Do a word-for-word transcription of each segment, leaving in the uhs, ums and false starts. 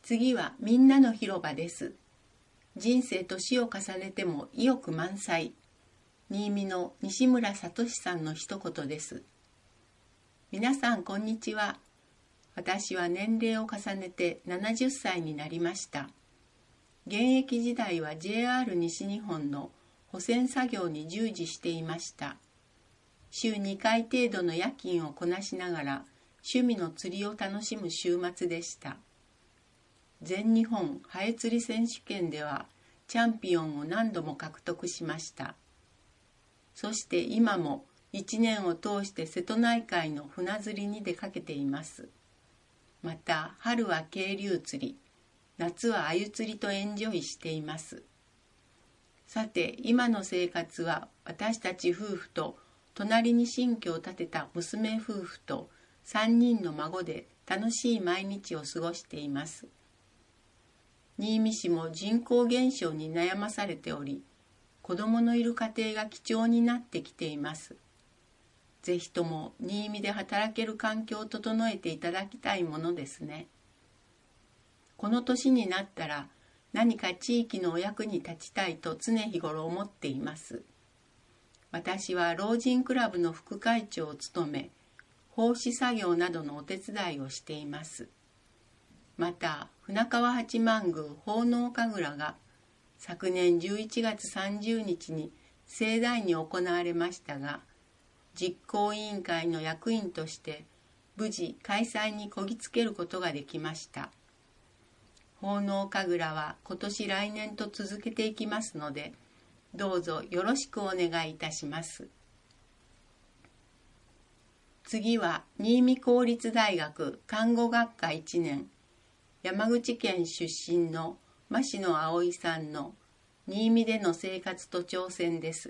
次はみんなの広場です。人生年を重ねても意欲満載。新見の西村聡さんの一言です。皆さんこんにちは。私は年齢を重ねてななじゅっさいになりました。現役時代は ジェイアール 西日本の保線作業に従事していました。週にかい程度の夜勤をこなしながら趣味の釣りを楽しむ週末でした。全日本ハエ釣り選手権ではチャンピオンを何度も獲得しました。そして今もいちねんを通して瀬戸内海の船釣りに出かけています。また春は渓流釣り、夏は鮎釣りとエンジョイしています。さて今の生活は私たち夫婦と隣に新居を建てた娘夫婦とさんにんの孫で楽しい毎日を過ごしています。新見市も人口減少に悩まされており、子供のいる家庭が貴重になってきています。ぜひとも新見で働ける環境を整えていただきたいものですね。この年になったら何か地域のお役に立ちたいと常日頃思っています。私は老人クラブの副会長を務め、奉仕作業などのお手伝いをしています。また船川八幡宮奉納神楽が昨年じゅういちがつさんじゅうにちに盛大に行われましたが、実行委員会の役員として無事開催にこぎつけることができました。奉納神楽は今年来年と続けていきますので、どうぞよろしくお願いいたします。次は新見公立大学看護学科いちねん、山口県出身の増野葵さんの新見での生活と挑戦です。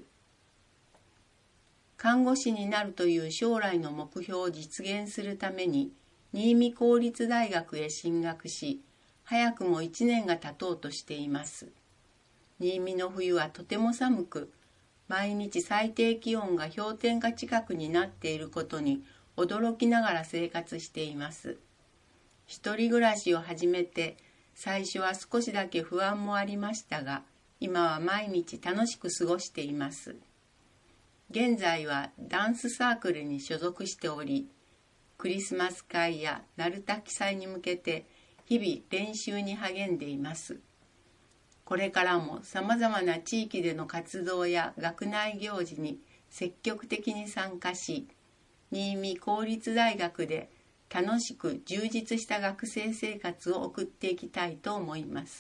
看護師になるという将来の目標を実現するために新見公立大学へ進学し、早くもいちねんが経とうとしています。新見の冬はとても寒く、毎日最低気温が氷点下近くになっていることに驚きながら生活しています。一人暮らしを始めて、最初は少しだけ不安もありましたが、今は毎日楽しく過ごしています。現在はダンスサークルに所属しており、クリスマス会や鳴滝祭に向けて日々練習に励んでいます。これからもさまざまな地域での活動や学内行事に積極的に参加し、新見公立大学で楽しく充実した学生生活を送っていきたいと思います。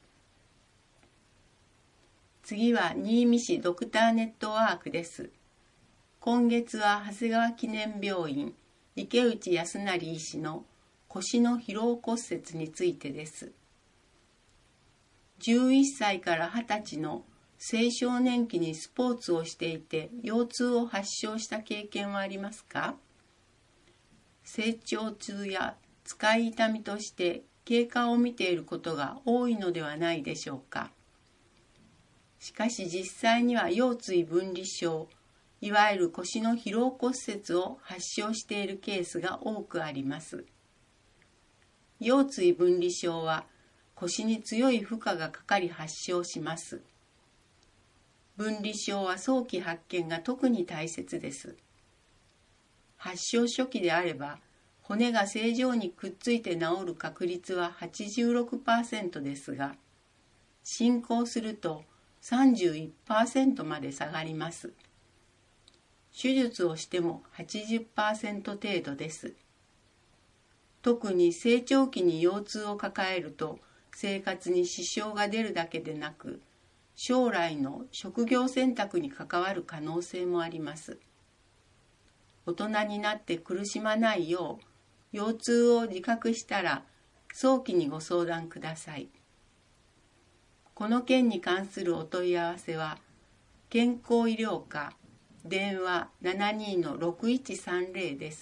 次は新見市ドクターネットワークです。今月は長谷川記念病院池内康成医師の腰の疲労骨折についてです。じゅういっさいからはたちの青少年期にスポーツをしていて腰痛を発症した経験はありますか？成長痛や使い痛みとして経過を見ていることが多いのではないでしょうか。しかし実際には腰椎分離症、いわゆる腰の疲労骨折を発症しているケースが多くあります。腰椎分離症は腰に強い負荷がかかり発症します。分離症は早期発見が特に大切です。発症初期であれば、骨が正常にくっついて治る確率は はちじゅうろくパーセント ですが、進行すると さんじゅういちパーセント まで下がります。手術をしても はちじゅっパーセント 程度です。特に成長期に腰痛を抱えると、生活に支障が出るだけでなく、将来の職業選択に関わる可能性もあります。大人になって苦しまないよう、腰痛を自覚したら早期にご相談ください。この件に関するお問い合わせは、健康医療課電話 ななにーのろくいちさんぜろ です。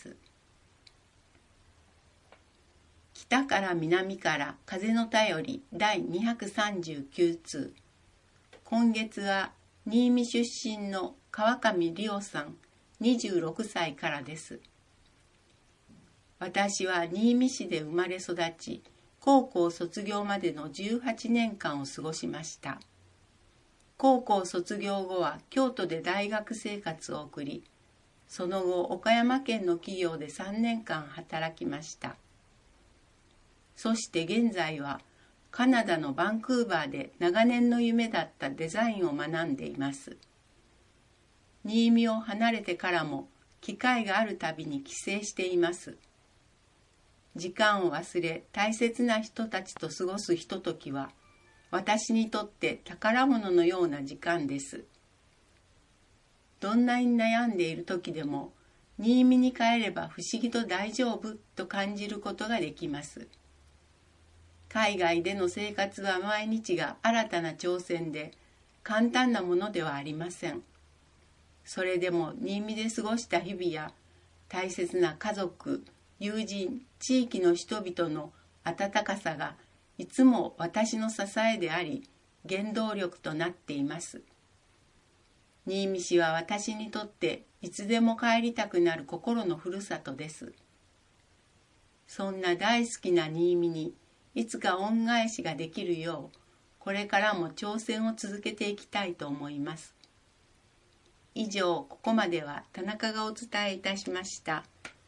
北から南から風の便りだいにひゃくさんじゅうきゅうつう。今月は新見出身の川上理央さんにじゅうろくさいからです。私は新見市で生まれ育ち、 高校卒業までのじゅうはちねんかんを過ごしました。高校卒業後は京都で大学生活を送り、その後岡山県の企業でさんねんかん働きました。そして現在はカナダのバンクーバーで長年の夢だったデザインを学んでいます。新見を離れてからも機会があるたびに帰省しています。時間を忘れ大切な人たちと過ごすひとときは私にとって宝物のような時間です。どんなに悩んでいる時でも新見に帰れば不思議と大丈夫と感じることができます。海外での生活は毎日が新たな挑戦で簡単なものではありません。それでも新見で過ごした日々や大切な家族、友人、地域の人々の温かさがいつも私の支えであり原動力となっています。新見市は私にとっていつでも帰りたくなる心のふるさとです。そんな大好きな新見にいつか恩返しができるようこれからも挑戦を続けていきたいと思います。以上、ここまでは田中がお伝えいたしました。